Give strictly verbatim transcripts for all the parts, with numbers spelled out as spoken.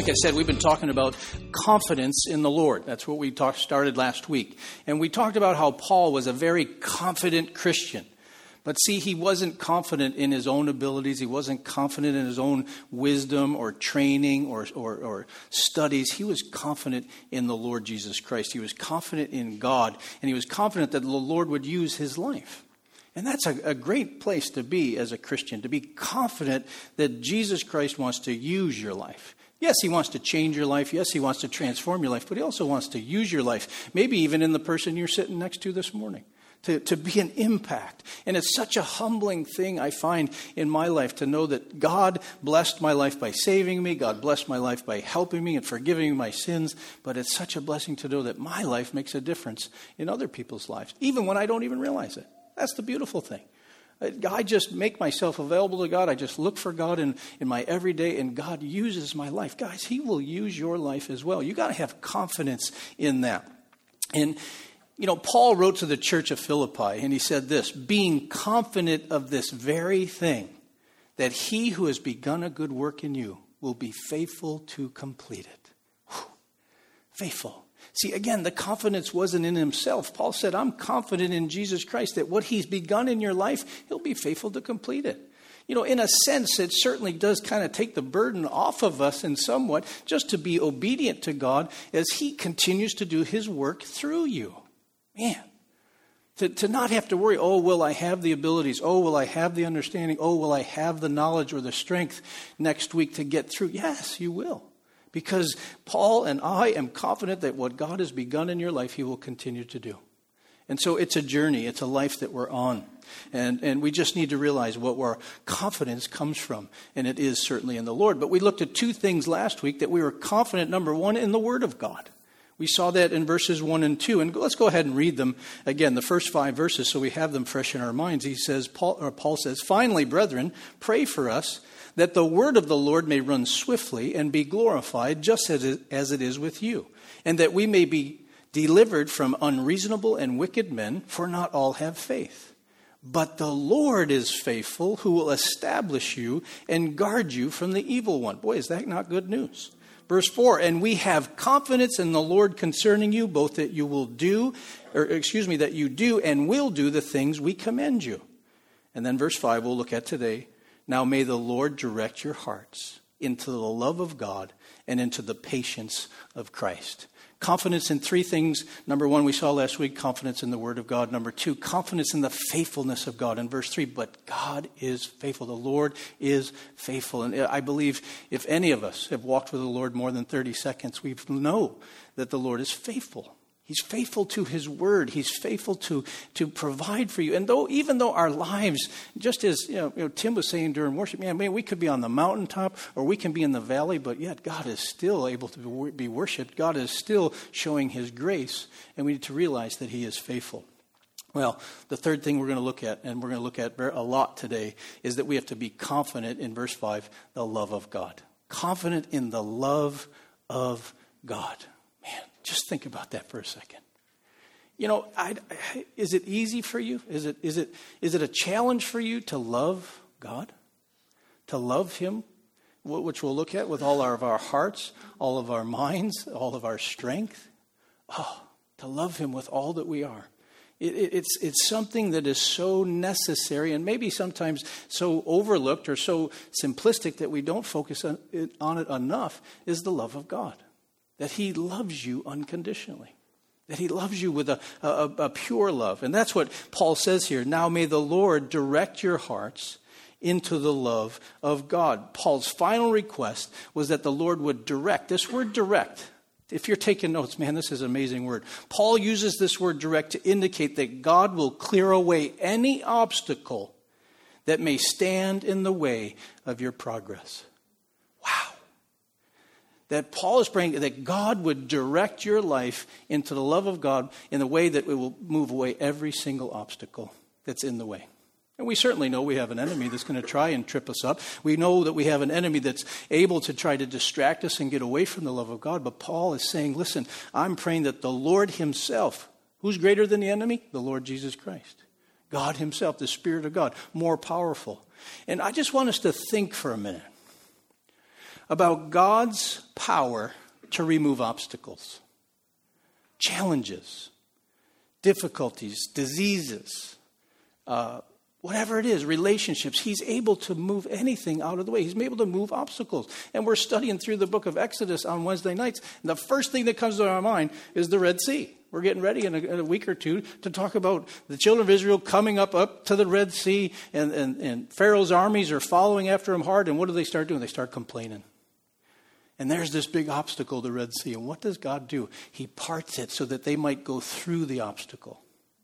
like I said, we've been talking about confidence in the Lord. That's what we talked, started last week. And we talked about how Paul was a very confident Christian. But see, he wasn't confident in his own abilities. He wasn't confident in his own wisdom or training or, or, or studies. He was confident in the Lord Jesus Christ. He was confident in God. And he was confident that the Lord would use his life. And that's a, a great place to be as a Christian, to be confident that Jesus Christ wants to use your life. Yes, he wants to change your life. Yes, he wants to transform your life. But he also wants to use your life, maybe even in the person you're sitting next to this morning. To, to be an impact. And it's such a humbling thing I find in my life to know that God blessed my life by saving me. God blessed my life by helping me and forgiving me my sins. But it's such a blessing to know that my life makes a difference in other people's lives, even when I don't even realize it. That's the beautiful thing. I just make myself available to God. I just look for God in, in my everyday, and God uses my life. Guys, he will use your life as well. You got to have confidence in that. And you know, Paul wrote to the church of Philippi, and he said this, being confident of this very thing, that he who has begun a good work in you will be faithful to complete it. Whew. Faithful. See, again, the confidence wasn't in himself. Paul said, I'm confident in Jesus Christ that what he's begun in your life, he'll be faithful to complete it. You know, in a sense, it certainly does kind of take the burden off of us in somewhat, just to be obedient to God as he continues to do his work through you. Man, to, to not have to worry, oh, will I have the abilities? Oh, will I have the understanding? Oh, will I have the knowledge or the strength next week to get through? Yes, you will. Because Paul and I am confident that what God has begun in your life, he will continue to do. And so it's a journey. It's a life that we're on. And, and we just need to realize what our confidence comes from. And it is certainly in the Lord. But we looked at two things last week, that we were confident, number one, in the Word of God. We saw that in verses one and two. And let's go ahead and read them again, the first five verses, so we have them fresh in our minds. He says, Paul, or Paul says, finally, brethren, pray for us that the word of the Lord may run swiftly and be glorified, just as it, as it is with you, and that we may be delivered from unreasonable and wicked men, for not all have faith. But the Lord is faithful, who will establish you and guard you from the evil one. Boy, is that not good news? Verse four, and we have confidence in the Lord concerning you, both that you will do, or excuse me, that you do and will do the things we commend you. And then verse five we'll look at today. Now may the Lord direct your hearts into the love of God and into the patience of Christ. Confidence in three things. Number one, we saw last week, confidence in the Word of God. Number two, confidence in the faithfulness of God. In verse three, but God is faithful. The Lord is faithful. And I believe if any of us have walked with the Lord more than thirty seconds, we know that the Lord is faithful. He's faithful to his word. He's faithful to, to provide for you. And though, even though our lives, just as you know, you know, Tim was saying during worship, man, man, we could be on the mountaintop or we can be in the valley, but yet God is still able to be worshipped. God is still showing his grace, and we need to realize that he is faithful. Well, the third thing we're going to look at, and we're going to look at a lot today, is that we have to be confident in verse five, the love of God. Confident in the love of God. Man, just think about that for a second. You know, I, I, is it easy for you? Is it is it is it a challenge for you to love God? To love him, which we'll look at with all of our hearts, all of our minds, all of our strength. Oh, to love him with all that we are. It, it, it's it's something that is so necessary and maybe sometimes so overlooked or so simplistic that we don't focus on it, on it enough, is the love of God. That he loves you unconditionally. That he loves you with a, a, a pure love. And that's what Paul says here. Now may the Lord direct your hearts into the love of God. Paul's final request was that the Lord would direct. This word direct, if you're taking notes, man, this is an amazing word. Paul uses this word direct to indicate that God will clear away any obstacle that may stand in the way of your progress. Wow. That Paul is praying that God would direct your life into the love of God in a way that it will move away every single obstacle that's in the way. And we certainly know we have an enemy that's going to try and trip us up. We know that we have an enemy that's able to try to distract us and get away from the love of God. But Paul is saying, listen, I'm praying that the Lord himself, who's greater than the enemy? The Lord Jesus Christ. God himself, the Spirit of God, more powerful. And I just want us to think for a minute. about God's power to remove obstacles, challenges, difficulties, diseases, uh, whatever it is, relationships. He's able to move anything out of the way. He's able to move obstacles. And we're studying through the book of Exodus on Wednesday nights. And the first thing that comes to our mind is the Red Sea. We're getting ready in a, in a week or two to talk about the children of Israel coming up, up to the Red Sea. And, and, and Pharaoh's armies are following after them hard. And what do they start doing? They start complaining. And there's this big obstacle, the Red Sea. And what does God do? He parts it so that they might go through the obstacle.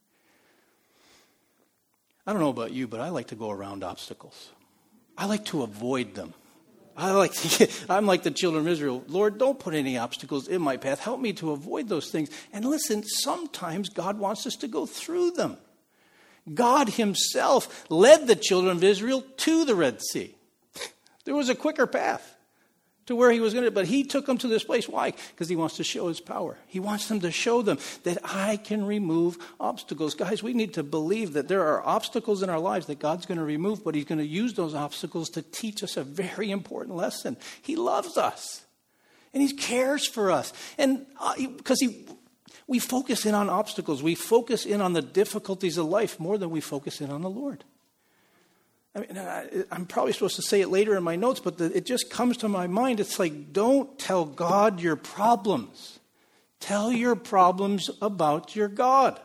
I don't know about you, but I like to go around obstacles. I like to avoid them. I like to get, I'm like the children of Israel. Lord, don't put any obstacles in my path. Help me to avoid those things. And listen, sometimes God wants us to go through them. God himself led the children of Israel to the Red Sea. There was a quicker path to where he was going to, but he took them to this place. Why? Because he wants to show his power. He wants them to show them that I can remove obstacles. Guys, we need to believe that there are obstacles in our lives that God's going to remove, but he's going to use those obstacles to teach us a very important lesson. He loves us, and he cares for us. And because uh, he, we focus in on obstacles. We focus in on the difficulties of life more than we focus in on the Lord. I mean, I, I'm probably supposed to say it later in my notes, but the, it just comes to my mind. It's like, don't tell God your problems. Tell your problems about your God.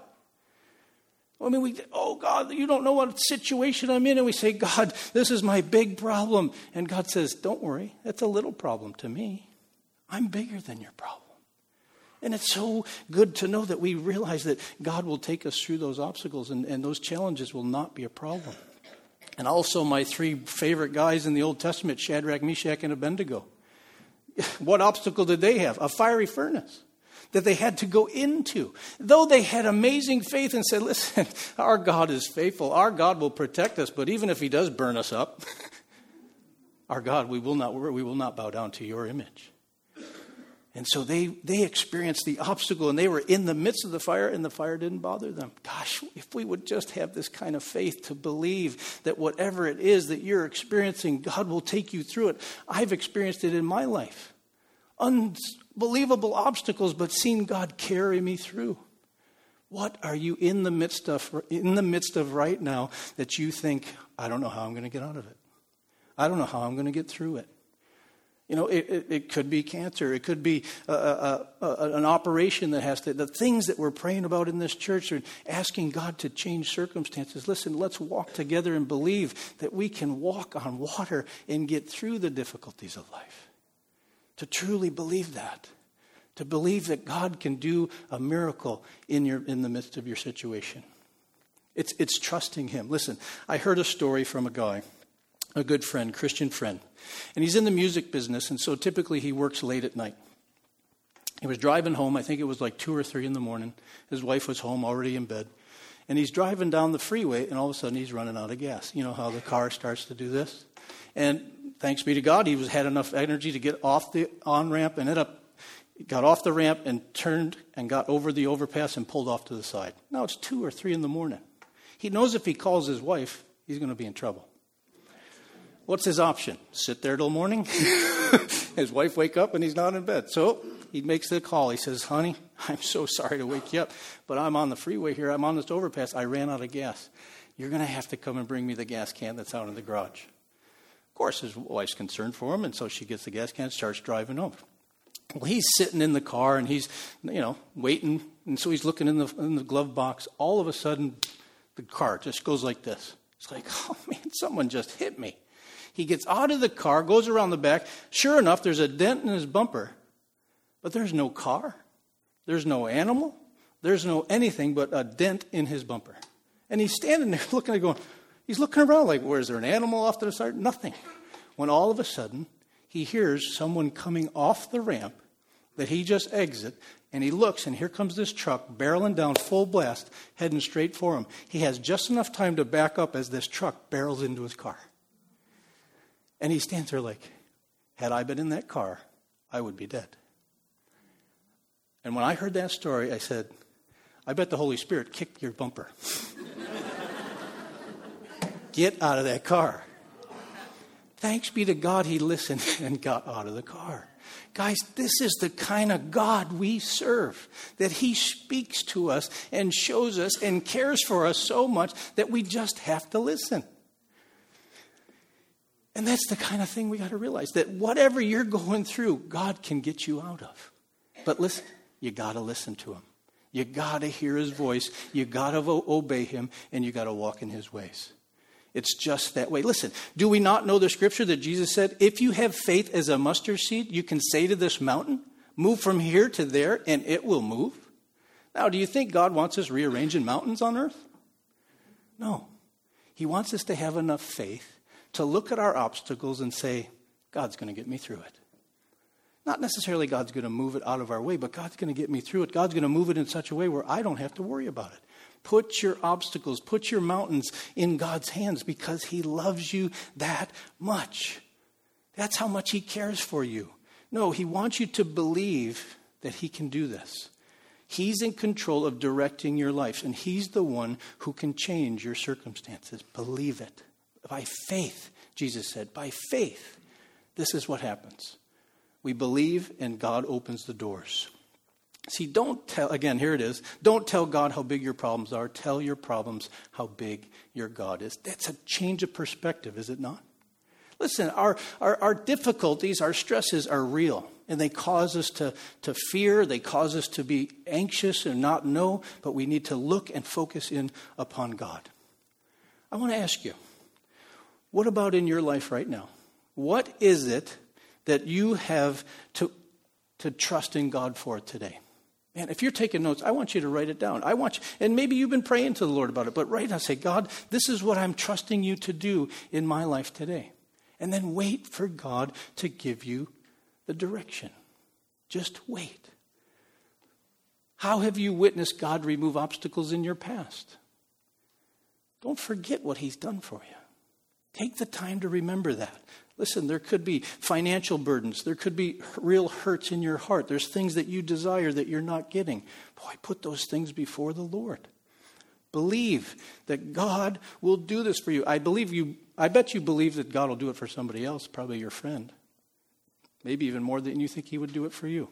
I mean, we, oh, God, you don't know what situation I'm in. And we say, God, this is my big problem. And God says, don't worry. That's a little problem to me. I'm bigger than your problem. And it's so good to know that we realize that God will take us through those obstacles, and, and those challenges will not be a problem. And also my three favorite guys in the Old Testament, Shadrach, Meshach, and Abednego. What obstacle did they have? A fiery furnace that they had to go into. Though they had amazing faith and said, listen, our God is faithful. Our God will protect us. But even if he does burn us up, our God, we will not we will not bow down to your image. And so they, they experienced the obstacle, and they were in the midst of the fire, and the fire didn't bother them. Gosh, if we would just have this kind of faith to believe that whatever it is that you're experiencing, God will take you through it. I've experienced it in my life. Unbelievable obstacles, but seen God carry me through. What are you in the midst of, in the midst of right now that you think, I don't know how I'm going to get out of it. I don't know how I'm going to get through it. You know, it, it, it could be cancer. It could be a, a, a, an operation that has to, the things that we're praying about in this church are asking God to change circumstances. Listen, let's walk together and believe that we can walk on water and get through the difficulties of life. To truly believe that. To believe that God can do a miracle in your in the midst of your situation. It's, it's trusting him. Listen, I heard a story from a guy, a good friend, Christian friend. And he's in the music business, and so typically he works late at night. He was driving home, I think it was like two or three in the morning. His wife was home, already in bed. And he's driving down the freeway, and all of a sudden he's running out of gas. You know how the car starts to do this? And thanks be to God, he was had enough energy to get off the on-ramp, and ended up, got off the ramp and turned and got over the overpass and pulled off to the side. Now it's two or three in the morning. He knows if he calls his wife, he's going to be in trouble. What's his option? Sit there till morning? His wife wake up and he's not in bed. So he makes the call. He says, honey, I'm so sorry to wake you up, but I'm on the freeway here. I'm on this overpass. I ran out of gas. You're going to have to come and bring me the gas can that's out in the garage. Of course, his wife's concerned for him, and so she gets the gas can and starts driving over. Well, he's sitting in the car, and he's, you know, waiting, and so he's looking in the in the glove box. All of a sudden, the car just goes like this. It's like, oh, man, someone just hit me. He gets out of the car, goes around the back. Sure enough, there's a dent in his bumper. But there's no car. There's no animal. There's no anything but a dent in his bumper. And he's standing there looking at going, he's looking around like, where is there an animal off to the side? Nothing. When all of a sudden, he hears someone coming off the ramp that he just exited. And he looks, and here comes this truck barreling down full blast, heading straight for him. He has just enough time to back up as this truck barrels into his car. And he stands there like, had I been in that car, I would be dead. And when I heard that story, I said, I bet the Holy Spirit kicked your bumper. Get out of that car. Thanks be to God he listened and got out of the car. Guys, this is the kind of God we serve, that he speaks to us and shows us and cares for us so much that we just have to listen. And that's the kind of thing we got to realize, that whatever you're going through, God can get you out of. But listen, you got to listen to him. You got to hear his voice. You got to obey him, and you got to walk in his ways. It's just that way. Listen, do we not know the scripture that Jesus said, if you have faith as a mustard seed, you can say to this mountain, move from here to there, and it will move? Now, do you think God wants us rearranging mountains on earth? No. He wants us to have enough faith to look at our obstacles and say, God's going to get me through it. Not necessarily God's going to move it out of our way, but God's going to get me through it. God's going to move it in such a way where I don't have to worry about it. Put your obstacles, put your mountains in God's hands, because he loves you that much. That's how much he cares for you. No, he wants you to believe that he can do this. He's in control of directing your life, and he's the one who can change your circumstances. Believe it. By faith, Jesus said, by faith, this is what happens. We believe, and God opens the doors. See, don't tell, again, here it is. Don't tell God how big your problems are. Tell your problems how big your God is. That's a change of perspective, is it not? Listen, our, our, our difficulties, our stresses are real. And they cause us to, to fear. They cause us to be anxious and not know. But we need to look and focus in upon God. I want to ask you, what about in your life right now? What is it that you have to, to trust in God for today? Man, if you're taking notes, I want you to write it down. I want you, and maybe you've been praying to the Lord about it, but write down, say, God, this is what I'm trusting you to do in my life today. And then wait for God to give you the direction. Just wait. How have you witnessed God remove obstacles in your past? Don't forget what he's done for you. Take the time to remember that. Listen, there could be financial burdens. There could be real hurts in your heart. There's things that you desire that you're not getting. Boy, put those things before the Lord. Believe that God will do this for you. I believe you. I bet you believe that God will do it for somebody else, probably your friend. Maybe even more than you think he would do it for you.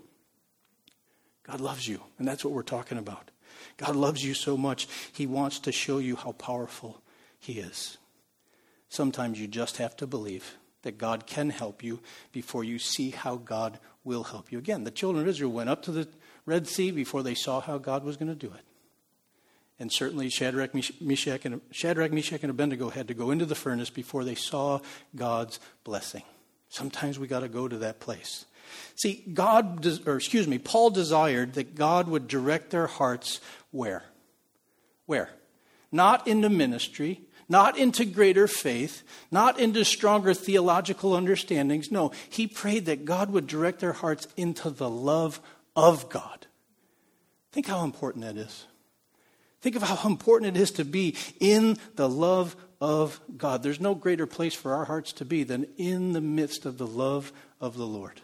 God loves you, and that's what we're talking about. God loves you so much, he wants to show you how powerful he is. Sometimes you just have to believe that God can help you before you see how God will help you. Again, the children of Israel went up to the Red Sea before they saw how God was going to do it. And certainly Shadrach, Meshach, and Shadrach, Meshach, and Abednego had to go into the furnace before they saw God's blessing. Sometimes we got to go to that place. See, God, or excuse me, Paul desired that God would direct their hearts where? Where? Not into ministry, not into greater faith, not into stronger theological understandings. No, he prayed that God would direct their hearts into the love of God. Think how important that is. Think of how important it is to be in the love of God. There's no greater place for our hearts to be than in the midst of the love of the Lord.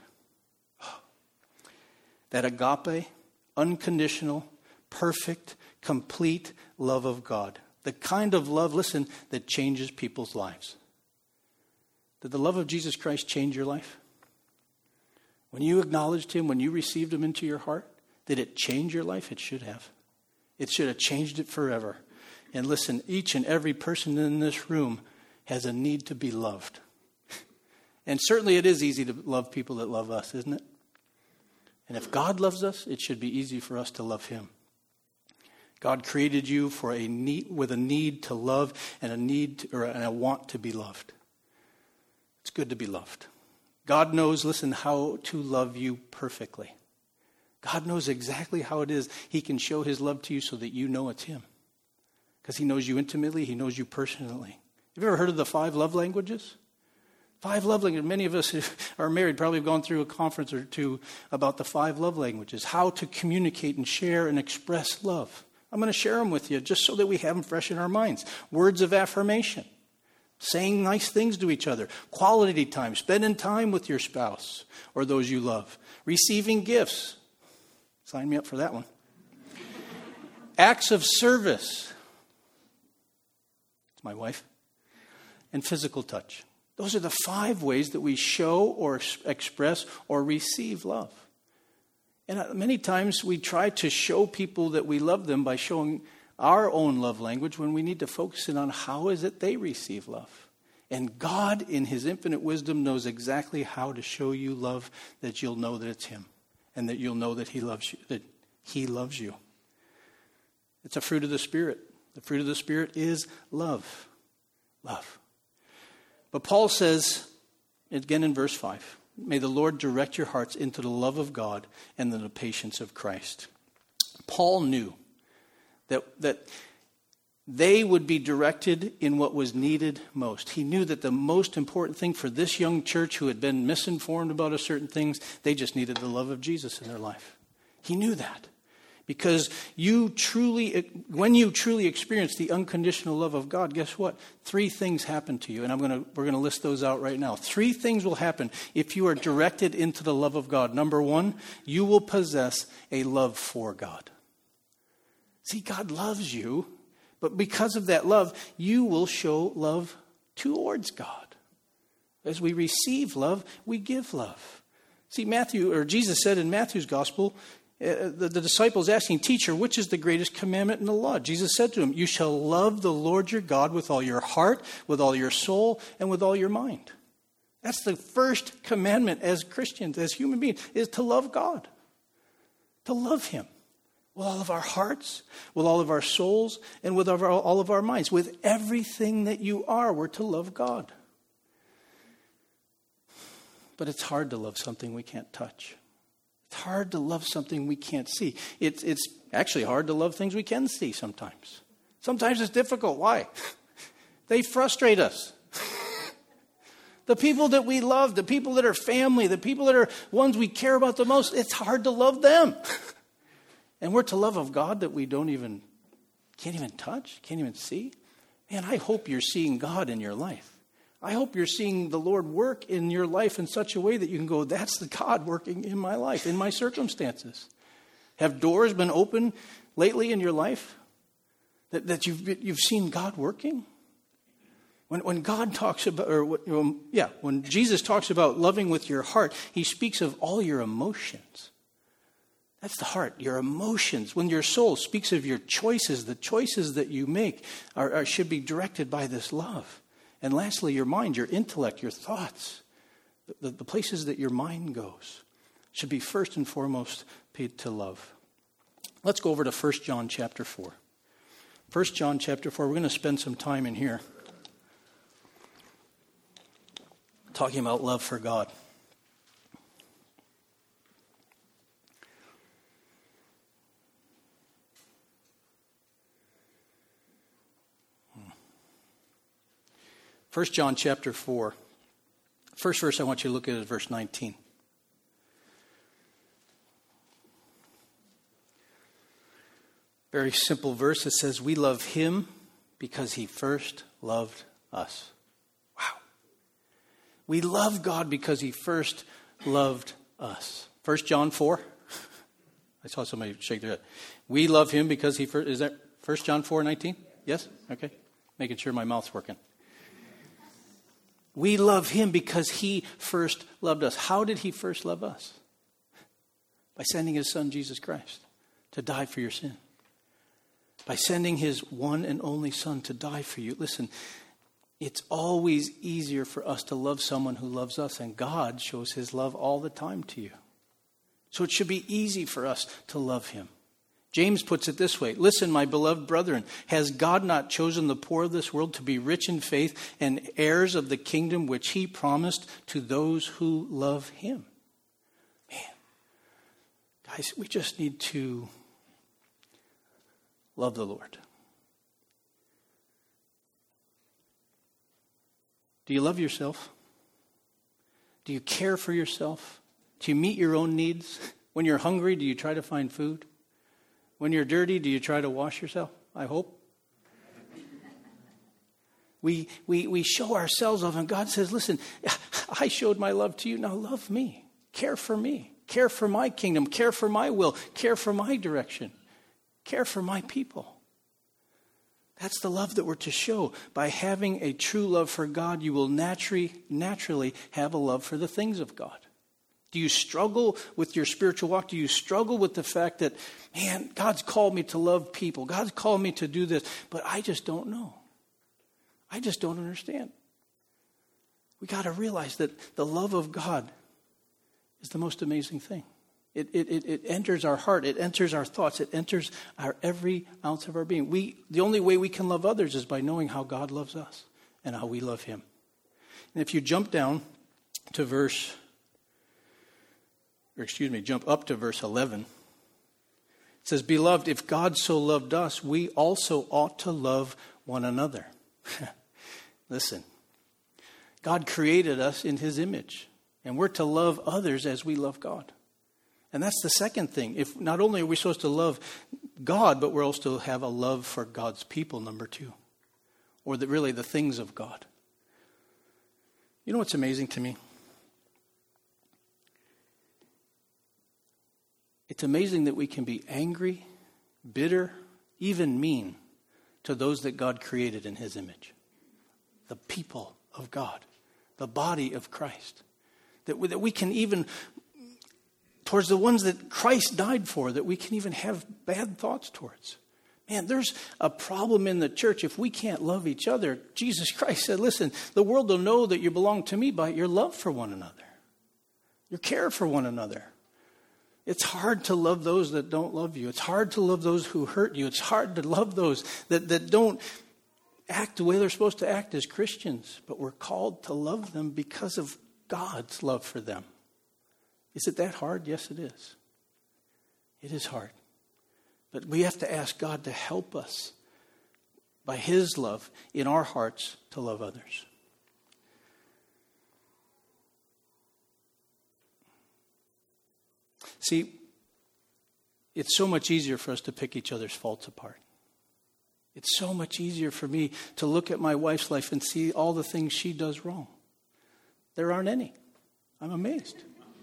That agape, unconditional, perfect, complete love of God. The kind of love, listen, that changes people's lives. Did the love of Jesus Christ change your life? When you acknowledged him, when you received him into your heart, did it change your life? It should have. It should have changed it forever. And listen, each and every person in this room has a need to be loved. And certainly it is easy to love people that love us, isn't it? And if God loves us, it should be easy for us to love him. God created you for a need, with a need to love and a need to, or and a want to be loved. It's good to be loved. God knows, listen, how to love you perfectly. God knows exactly how it is he can show his love to you so that you know it's him. Because he knows you intimately, he knows you personally. Have you ever heard of the five love languages? Five love languages. Many of us who are married probably have gone through a conference or two about the five love languages. How to communicate and share and express love. I'm going to share them with you just so that we have them fresh in our minds. Words of affirmation. Saying nice things to each other. Quality time. Spending time with your spouse or those you love. Receiving gifts. Sign me up for that one. Acts of service. It's my wife. And physical touch. Those are the five ways that we show or express or receive love. And many times we try to show people that we love them by showing our own love language when we need to focus in on how is it they receive love. And God, in his infinite wisdom, knows exactly how to show you love that you'll know that it's him and that you'll know that he loves you, that he loves you. It's a fruit of the Spirit. The fruit of the Spirit is love. Love. But Paul says, again in verse five, may the Lord direct your hearts into the love of God and the patience of Christ. Paul knew that, that they would be directed in what was needed most. He knew that the most important thing for this young church who had been misinformed about a certain things, they just needed the love of Jesus in their life. He knew that. Because you truly, when you truly experience the unconditional love of God, guess what? Three things happen to you. And I'm going to, we're going to list those out right now. Three things will happen if you are directed into the love of God. Number one, you will possess a love for God. See, God loves you, but because of that love, you will show love towards God. As we receive love, we give love. See, Matthew, or Jesus said in Matthew's gospel, Uh, the, the disciples asking, teacher, which is the greatest commandment in the law? Jesus said to him, you shall love the Lord your God with all your heart, with all your soul, and with all your mind. That's the first commandment as Christians, as human beings, is to love God. To love him with all of our hearts, with all of our souls, and with our, all of our minds. With everything that you are, we're to love God. But it's hard to love something we can't touch. It's hard to love something we can't see. It's, it's actually hard to love things we can see sometimes. Sometimes it's difficult. Why? They frustrate us. The people that we love, the people that are family, the people that are ones we care about the most, it's hard to love them. And we're to love of God that we don't even, can't even touch, can't even see. Man, I hope you're seeing God in your life. I hope you're seeing the Lord work in your life in such a way that you can go, that's the God working in my life, in my circumstances. Have doors been open lately in your life that, that you've, you've seen God working? When, when God talks about, or um, yeah, when Jesus talks about loving with your heart, he speaks of all your emotions. That's the heart, your emotions. When your soul speaks of your choices, the choices that you make are, are, should be directed by this love. And lastly, your mind, your intellect, your thoughts, the, the places that your mind goes should be first and foremost paid to love. Let's go over to First John chapter four. First John chapter four, we're going to spend some time in here talking about love for God. First John chapter four. First verse I want you to look at is verse nineteen. Very simple verse. It says, we love him because he first loved us. Wow. We love God because he first loved us. First John four. I saw somebody shake their head. We love him because he first, is that First John four nineteen? Yes? Okay. Making sure my mouth's working. We love him because he first loved us. How did he first love us? By sending his son, Jesus Christ, to die for your sin. By sending his one and only son to die for you. Listen, it's always easier for us to love someone who loves us, and God shows his love all the time to you. So it should be easy for us to love him. James puts it this way. Listen, my beloved brethren, has God not chosen the poor of this world to be rich in faith and heirs of the kingdom which he promised to those who love him? Man, guys, we just need to love the Lord. Do you love yourself? Do you care for yourself? Do you meet your own needs? When you're hungry, do you try to find food? When you're dirty, do you try to wash yourself? I hope. We, we, we show ourselves off, and God says, listen, I showed my love to you. Now love me. Care for me. Care for my kingdom. Care for my will. Care for my direction. Care for my people. That's the love that we're to show. By having a true love for God, you will naturally, naturally have a love for the things of God. Do you struggle with your spiritual walk? Do you struggle with the fact that, man, God's called me to love people. God's called me to do this, but I just don't know. I just don't understand. We got to realize that the love of God is the most amazing thing. It, it, it, it enters our heart. It enters our thoughts. It enters our every ounce of our being. We, the only way we can love others is by knowing how God loves us and how we love him. And if you jump down to verse Or excuse me, jump up to verse eleven. It says, Beloved, if God so loved us, we also ought to love one another. Listen, God created us in his image, and we're to love others as we love God. And that's the second thing. If not only are we supposed to love God, but we're also to have a love for God's people, number two. Or the, really the things of God. You know what's amazing to me? It's amazing that we can be angry, bitter, even mean to those that God created in his image. The people of God, the body of Christ. That we, that we can even, towards the ones that Christ died for, that we can even have bad thoughts towards. Man, there's a problem in the church if we can't love each other. Jesus Christ said, listen, the world will know that you belong to me by your love for one another. Your care for one another. It's hard to love those that don't love you. It's hard to love those who hurt you. It's hard to love those that, that don't act the way they're supposed to act as Christians. But we're called to love them because of God's love for them. Is it that hard? Yes, it is. It is hard. But we have to ask God to help us by his love in our hearts to love others. See, it's so much easier for us to pick each other's faults apart. It's so much easier for me to look at my wife's life and see all the things she does wrong. There aren't any. I'm amazed.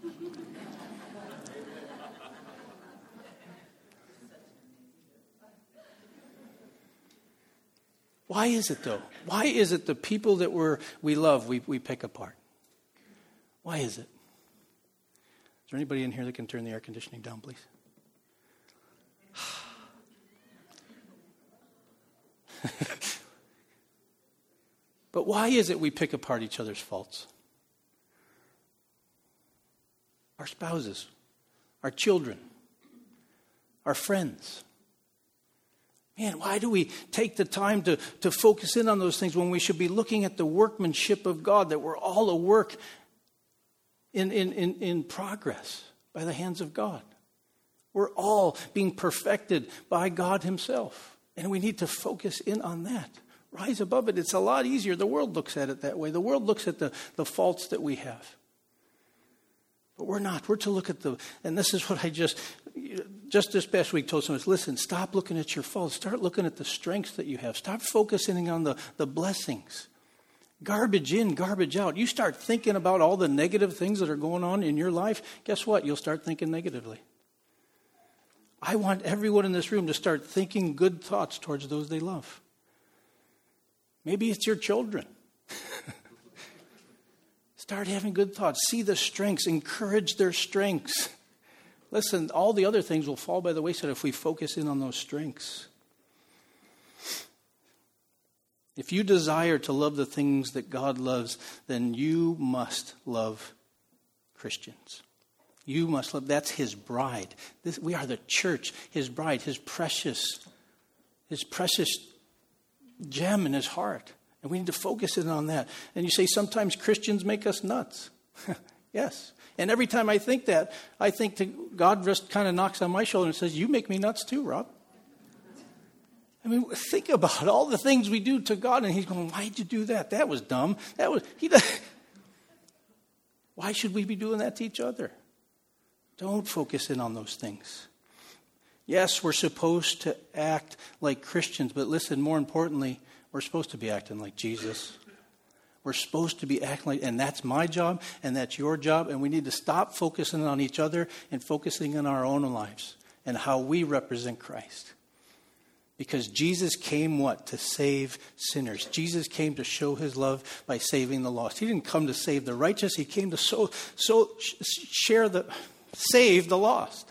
Why is it, though? Why is it the people that we're, we love, we, we pick apart? Why is it? Is there anybody in here that can turn the air conditioning down, please? But why is it we pick apart each other's faults? Our spouses, our children, our friends. Man, why do we take the time to, to focus in on those things when we should be looking at the workmanship of God, that we're all a work in, in, in, in progress by the hands of God? We're all being perfected by God himself. And we need to focus in on that. Rise above it. It's a lot easier. The world looks at it that way. The world looks at the, the faults that we have. But we're not. We're to look at the, and this is what I just, just this past week told someone, listen, stop looking at your faults. Start looking at the strengths that you have. Stop focusing on the, the blessings. Garbage in, garbage out. You start thinking about all the negative things that are going on in your life, guess what? You'll start thinking negatively. I want everyone in this room to start thinking good thoughts towards those they love. Maybe it's your children. Start having good thoughts. See the strengths. Encourage their strengths. Listen, all the other things will fall by the wayside if we focus in on those strengths. If you desire to love the things that God loves, then you must love Christians. You must love. That's his bride. This, we are the church, his bride, his precious, his precious gem in his heart. And we need to focus in on that. And you say, sometimes Christians make us nuts. Yes. And every time I think that, I think to God just kind of knocks on my shoulder and says, you make me nuts too, Rob. I mean, think about all the things we do to God. And he's going, why'd you do that? That was dumb. That was, he does. Why should we be doing that to each other? Don't focus in on those things. Yes, we're supposed to act like Christians, but listen, more importantly, we're supposed to be acting like Jesus. We're supposed to be acting like, and that's my job, and that's your job, and we need to stop focusing on each other and focusing on our own lives and how we represent Christ. Because Jesus came what? To save sinners. Jesus came to show his love by saving the lost. He didn't come to save the righteous. He came to so, so share the, save the lost.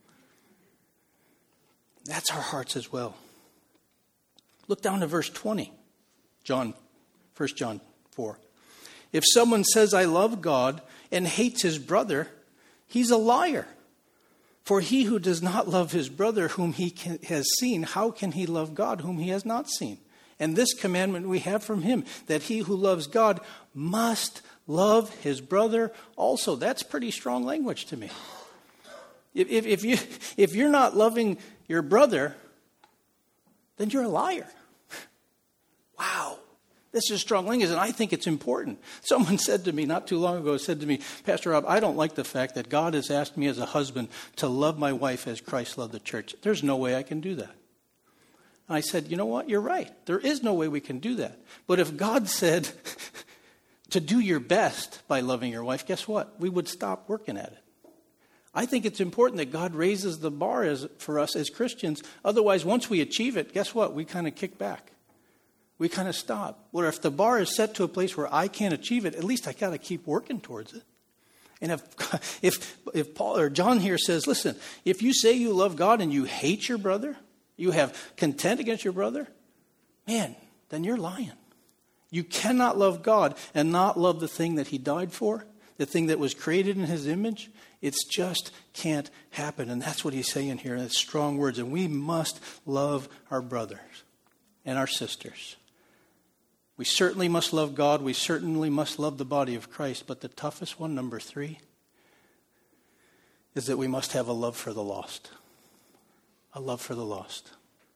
That's our hearts as well. Look down to verse twenty. John, First John four. If someone says, I love God, and hates his brother, he's a liar. For he who does not love his brother whom he can, has seen, how can he love God whom he has not seen? And this commandment we have from him, that he who loves God must love his brother also. That's pretty strong language to me. If, if, if, you, if you're not loving your brother, then you're a liar. Wow. This is strong language, and I think it's important. Someone said to me not too long ago, said to me, Pastor Rob, I don't like the fact that God has asked me as a husband to love my wife as Christ loved the church. There's no way I can do that. And I said, you know what? You're right. There is no way we can do that. But if God said to do your best by loving your wife, guess what? We would stop working at it. I think it's important that God raises the bar as, for us as Christians. Otherwise, once we achieve it, guess what? We kind of kick back. We kind of stop. Well, if the bar is set to a place where I can't achieve it, at least I got to keep working towards it. And if if if Paul or John here says, listen, if you say you love God and you hate your brother, you have contempt against your brother, man, then you're lying. You cannot love God and not love the thing that he died for, the thing that was created in his image. It just can't happen. And that's what he's saying here. And it's strong words. And we must love our brothers and our sisters. We certainly must love God. We certainly must love the body of Christ. But the toughest one, number three, is that we must have a love for the lost. A love for the lost.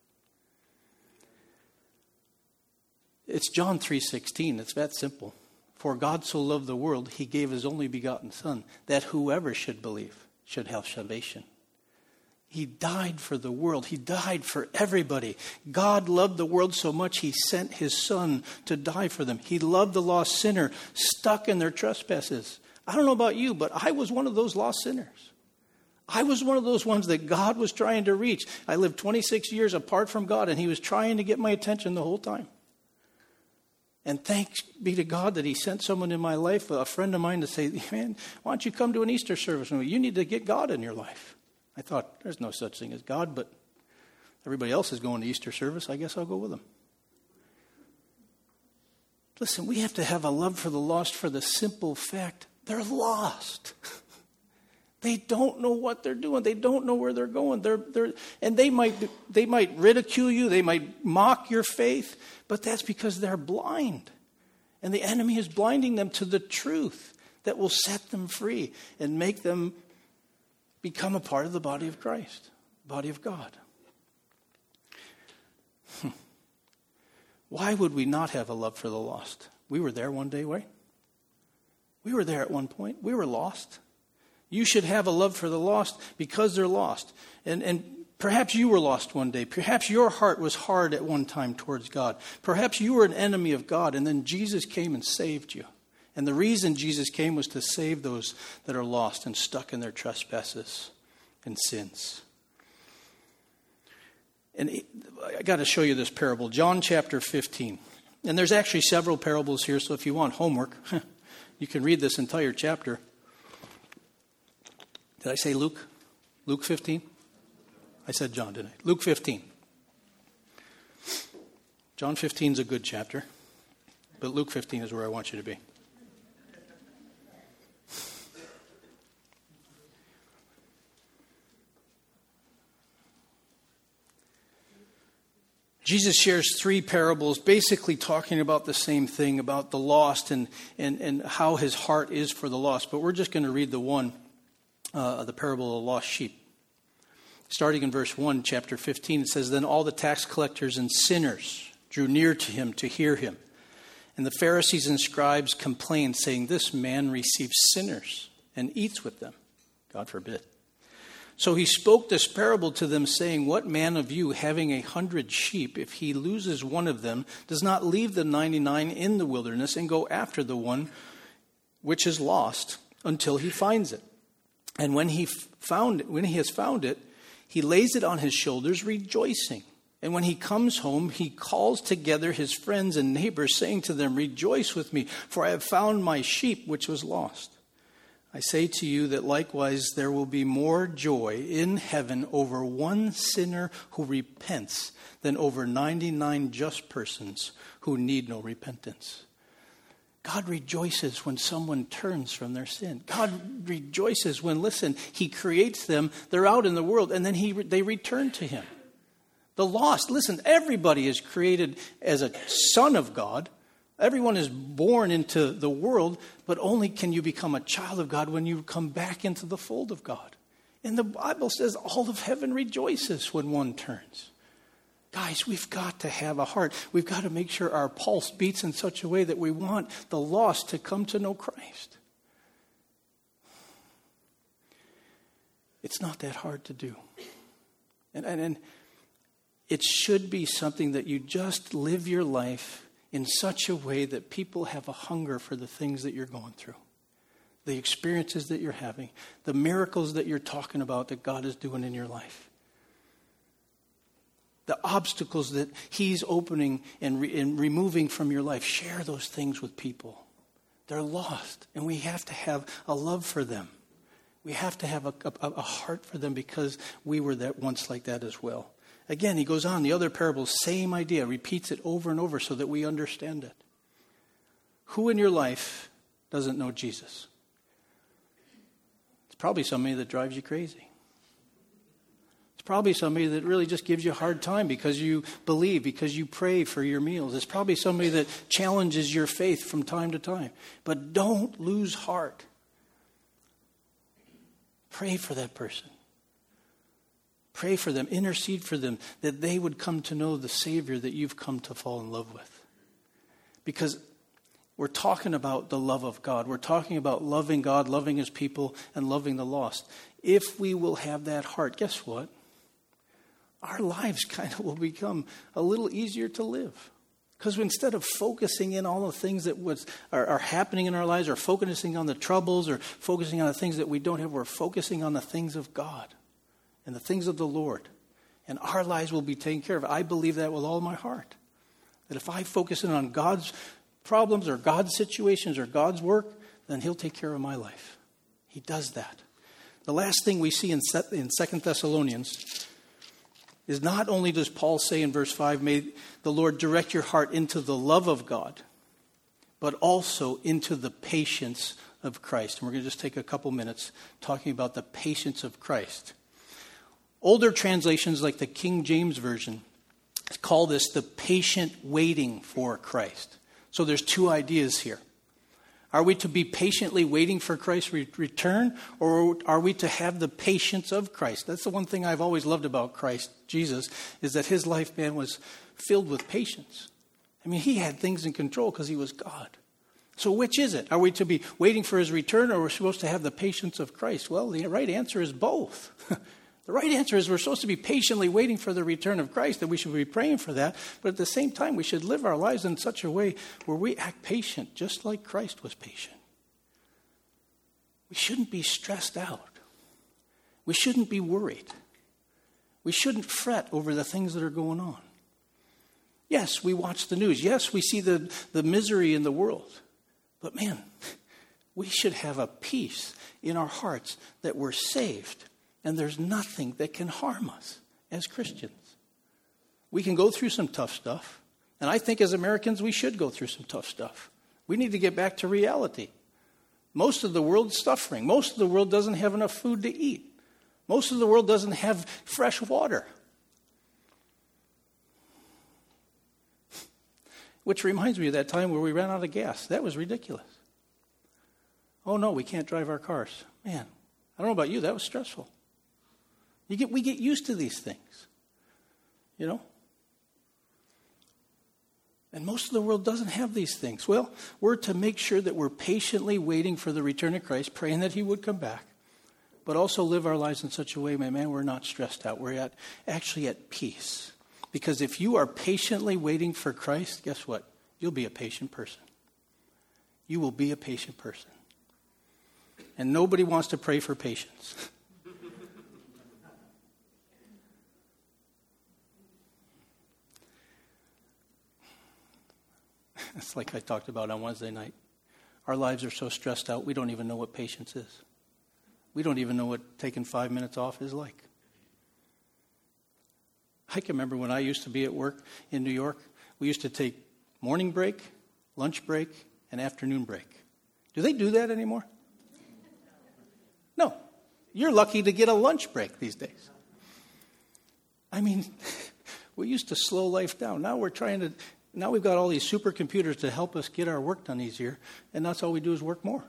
It's John three sixteen. It's that simple. For God so loved the world, he gave his only begotten Son, that whoever should believe should have salvation. He died for the world. He died for everybody. God loved the world so much, he sent his Son to die for them. He loved the lost sinner stuck in their trespasses. I don't know about you, but I was one of those lost sinners. I was one of those ones that God was trying to reach. I lived twenty-six years apart from God, and he was trying to get my attention the whole time. And thanks be to God that he sent someone in my life, a friend of mine, to say, man, why don't you come to an Easter service? You need to get God in your life. I thought, there's no such thing as God, but everybody else is going to Easter service. I guess I'll go with them. Listen, we have to have a love for the lost for the simple fact they're lost. They don't know what they're doing. They don't know where they're going. They're, they're, and they might, they might ridicule you. They might mock your faith. But that's because they're blind. And the enemy is blinding them to the truth that will set them free and make them become a part of the body of Christ, body of God. Hmm. Why would we not have a love for the lost? We were there one day, right? We were there at one point. We were lost. You should have a love for the lost because they're lost. And, and perhaps you were lost one day. Perhaps your heart was hard at one time towards God. Perhaps you were an enemy of God, and then Jesus came and saved you. And the reason Jesus came was to save those that are lost and stuck in their trespasses and sins. And I got to show you this parable, John chapter fifteen. And there's actually several parables here, so if you want homework, you can read this entire chapter. Did I say Luke? Luke fifteen? I said John, didn't I? Luke fifteen. John fifteen is a good chapter, but Luke fifteen is where I want you to be. Jesus shares three parables basically talking about the same thing, about the lost and, and, and how his heart is for the lost. But we're just going to read the one, uh, the parable of the lost sheep. Starting in verse one, chapter fifteen, it says, Then all the tax collectors and sinners drew near to him to hear him. And the Pharisees and scribes complained, saying, This man receives sinners and eats with them. God forbid. So he spoke this parable to them, saying, What man of you, having a hundred sheep, if he loses one of them, does not leave the ninety-nine in the wilderness and go after the one which is lost until he finds it? And when he found it, when he has found it, he lays it on his shoulders, rejoicing. And when he comes home, he calls together his friends and neighbors, saying to them, "Rejoice with me, for I have found my sheep which was lost." I say to you that likewise there will be more joy in heaven over one sinner who repents than over ninety-nine just persons who need no repentance. God rejoices when someone turns from their sin. God rejoices when, listen, he creates them, they're out in the world, and then he they return to him. The lost, listen, everybody is created as a son of God. Everyone is born into the world, but only can you become a child of God when you come back into the fold of God. And the Bible says all of heaven rejoices when one turns. Guys, we've got to have a heart. We've got to make sure our pulse beats in such a way that we want the lost to come to know Christ. It's not that hard to do. And, and, and it should be something that you just live your life in such a way that people have a hunger for the things that you're going through, the experiences that you're having, the miracles that you're talking about that God is doing in your life, the obstacles that he's opening and, re- and removing from your life. Share those things with people. They're lost, and we have to have a love for them. We have to have a, a, a heart for them because we were that once like that as well. Again, he goes on, the other parables, same idea, repeats it over and over so that we understand it. Who in your life doesn't know Jesus? It's probably somebody that drives you crazy. It's probably somebody that really just gives you a hard time because you believe, because you pray for your meals. It's probably somebody that challenges your faith from time to time. But don't lose heart. Pray for that person. Pray for them, intercede for them, that they would come to know the Savior that you've come to fall in love with. Because we're talking about the love of God. We're talking about loving God, loving his people, and loving the lost. If we will have that heart, guess what? Our lives kind of will become a little easier to live. Because instead of focusing in all the things that was, are, are happening in our lives, or focusing on the troubles, or focusing on the things that we don't have, we're focusing on the things of God and the things of the Lord. And our lives will be taken care of. I believe that with all my heart. That if I focus in on God's problems or God's situations or God's work, then he'll take care of my life. He does that. The last thing we see in Second Thessalonians is not only does Paul say in verse five, may the Lord direct your heart into the love of God, but also into the patience of Christ. And we're going to just take a couple minutes talking about the patience of Christ. Older translations like the King James Version call this the patient waiting for Christ. So there's two ideas here. Are we to be patiently waiting for Christ's re- return, or are we to have the patience of Christ? That's the one thing I've always loved about Christ, Jesus, is that his life, man, was filled with patience. I mean, he had things in control because he was God. So which is it? Are we to be waiting for his return, or are we supposed to have the patience of Christ? Well, the right answer is both. The right answer is we're supposed to be patiently waiting for the return of Christ, and we should be praying for that. But at the same time, we should live our lives in such a way where we act patient, just like Christ was patient. We shouldn't be stressed out. We shouldn't be worried. We shouldn't fret over the things that are going on. Yes, we watch the news. Yes, we see the, the misery in the world. But man, we should have a peace in our hearts that we're saved. And there's nothing that can harm us as Christians. We can go through some tough stuff. And I think as Americans, we should go through some tough stuff. We need to get back to reality. Most of the world's suffering. Most of the world doesn't have enough food to eat. Most of the world doesn't have fresh water. Which reminds me of that time where we ran out of gas. That was ridiculous. Oh no, we can't drive our cars. Man, I don't know about you, that was stressful. You get, we get used to these things, you know. And most of the world doesn't have these things. Well, we're to make sure that we're patiently waiting for the return of Christ, praying that he would come back, but also live our lives in such a way, my man, we're not stressed out. We're at, actually at peace. Because if you are patiently waiting for Christ, guess what? You'll be a patient person. You will be a patient person. And nobody wants to pray for patience. It's like I talked about on Wednesday night. Our lives are so stressed out, we don't even know what patience is. We don't even know what taking five minutes off is like. I can remember when I used to be at work in New York, we used to take morning break, lunch break, and afternoon break. Do they do that anymore? No. You're lucky to get a lunch break these days. I mean, we used to slow life down. Now we're trying to, now we've got all these supercomputers to help us get our work done easier, and that's all we do is work more.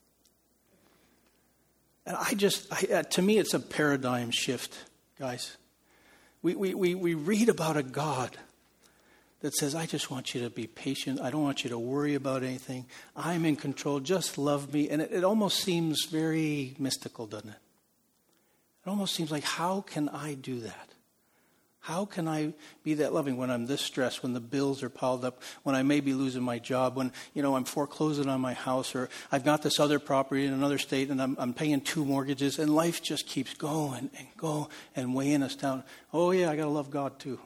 And I just, I, uh, to me, it's a paradigm shift, guys. We, we, we, we read about a God that says, I just want you to be patient. I don't want you to worry about anything. I'm in control. Just love me. And it, it almost seems very mystical, doesn't it? It almost seems like, how can I do that? How can I be that loving when I'm this stressed, when the bills are piled up, when I may be losing my job, when, you know, I'm foreclosing on my house, or I've got this other property in another state and I'm, I'm paying two mortgages, and life just keeps going and going and weighing us down. Oh, yeah, I got to love God too.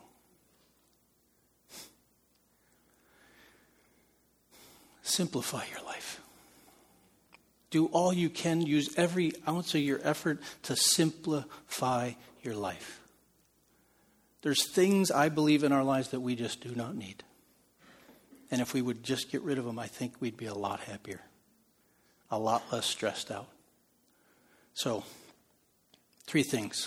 Simplify your life. Do all you can. Use every ounce of your effort to simplify your life. There's things I believe in our lives that we just do not need. And if we would just get rid of them, I think we'd be a lot happier, a lot less stressed out. So, three things.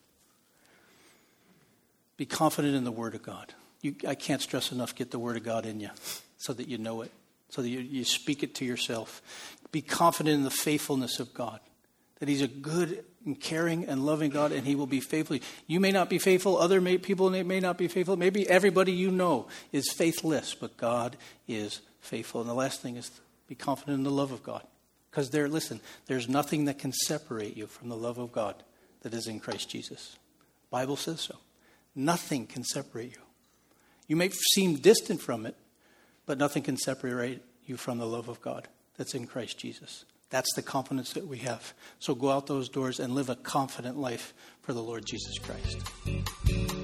Be confident in the Word of God. You, I can't stress enough, get the Word of God in you so that you know it, so that you, you speak it to yourself. Be confident in the faithfulness of God, that He's a good and caring and loving God, and He will be faithful. You may not be faithful. Other may, people may not be faithful. Maybe everybody you know is faithless, but God is faithful. And the last thing is be confident in the love of God. Because there, listen, there's nothing that can separate you from the love of God that is in Christ Jesus. The Bible says so. Nothing can separate you. You may seem distant from it, but nothing can separate you from the love of God that's in Christ Jesus. That's the confidence that we have. So go out those doors and live a confident life for the Lord Jesus Christ.